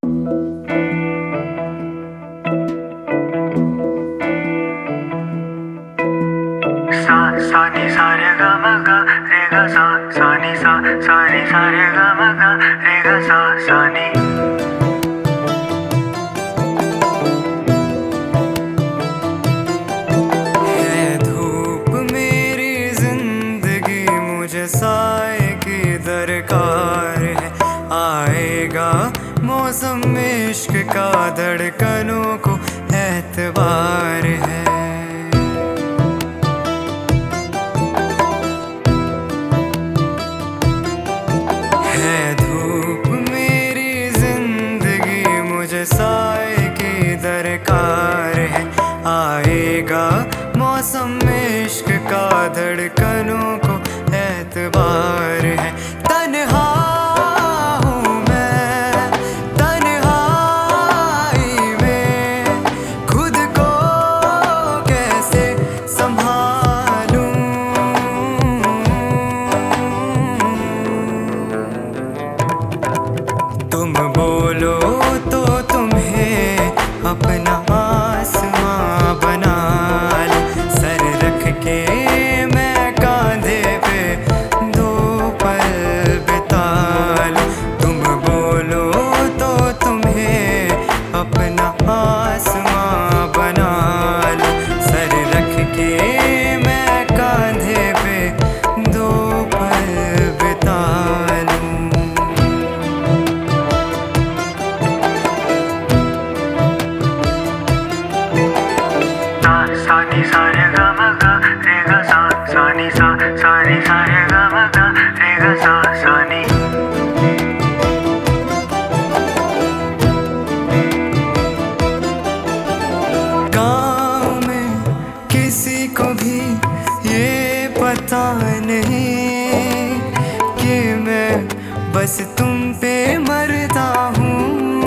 सा सा नि सा रे ग म ग रे ग सा सा नि सा रे ग म ग रे ग सा नि। है धूप मेरी जिंदगी, मुझे साए की दरकार है। आएगा मौसम इश्क का, धड़कनों को एतबार है। है धूप मेरी जिंदगी, मुझे साए की दरकार है। आएगा मौसम इश्क का, धड़कनों को एतबार है। तन्हा हूँ मैं तन्हाई में, खुद को कैसे संभालूं। तुम बोलो तो तुम्हें अपना आसमां बना लूं। सर रख के मैं कांधे पे दो पल बिता लूं। तुम बोलो तो तुम्हें अपना आसमां बना लूं। सर रख के मैं कांधे पे दो पल बिता लूं। सा नि सा रे ग म ग रे ग सा नि सा रे ग म ग रे ग सा नि। गाँव में किसी को भी ये पता नहीं कि मैं बस तुम पे मरता हूँ।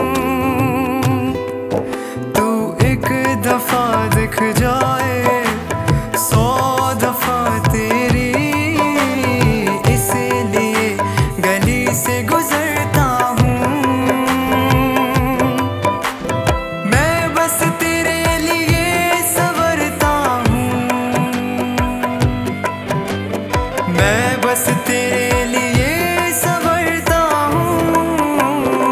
तू एक दफा दिख जाए, 100 दफा तेरी, इसलिए गली से गुजरता हूँ। मैं बस तेरे लिए संवरता हूँ। मैं बस तेरे लिए संवरता हूँ।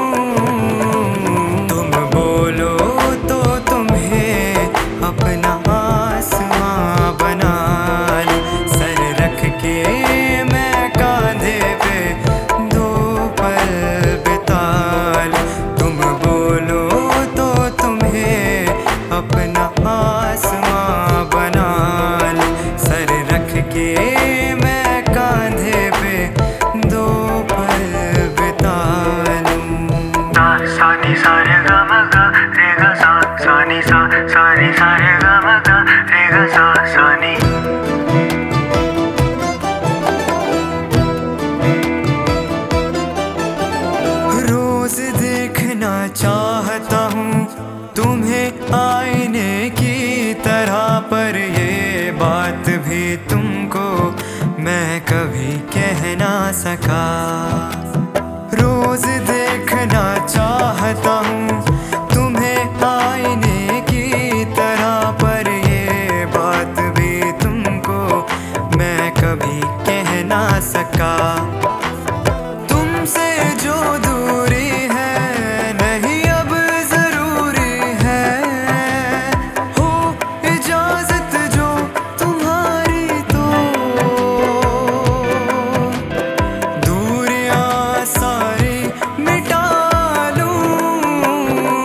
तुम बोलो तो तुम्हें अपना आसमां बना लूं। सर रख के मैं कांधे पे दो पल बिता लूं। तुम बोलो तो तुम्हें अपना आसमां बना लूं। सर रख के मैं कांधे पे दो पल बिता लूं। सा नि सा रे ग म ग रे ग सा नि सा रे ग म ग रे ग सा नि। रोज देखना चाहता हूँ तुम्हें आईने की तरह, पर ये बात भी तुमको मैं कभी कह ना सका। रोज देखना चाहता हूँ तुम्हें आईने की तरह, पर ये बात भी तुमको मैं कभी कह ना सका। तुमसे जो दूरी है नहीं अब जरूरी है, हो इजाजत जो तुम्हारी तो दूरियां सारी मिटा लूं।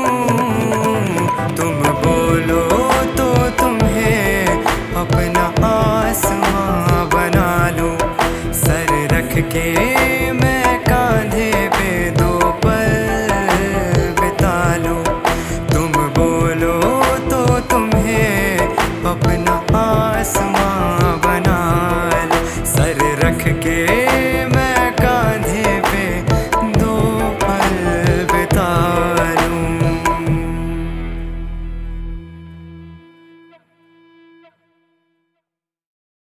तुम बोलो तो तुम्हें अपना आसमां बना लूं। सर रख के मैं कांधे पे दो पल बिता लूं। तुम बोलो तो तुम्हें अपना आसमां बना लूं। सर रख के